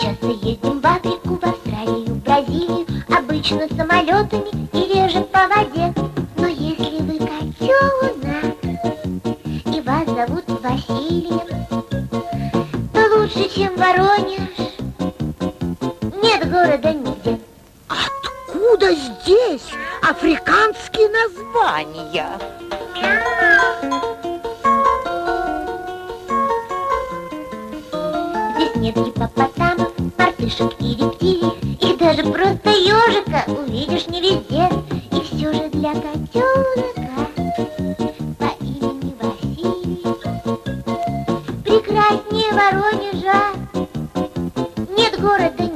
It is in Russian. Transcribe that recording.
часто ездим в Африку, в Австралию, в Бразилию, обычно самолетами и реже по воде. Но если вы котенок и вас зовут Василием, то лучше, чем Воронеж, нет города нигде. Откуда здесь африканские названия? Здесь нет гиппопотамов, мартышек и рептилий, и даже просто ежика увидишь не везде. И все же для котенка по имени Василий прекраснее Воронежа нет города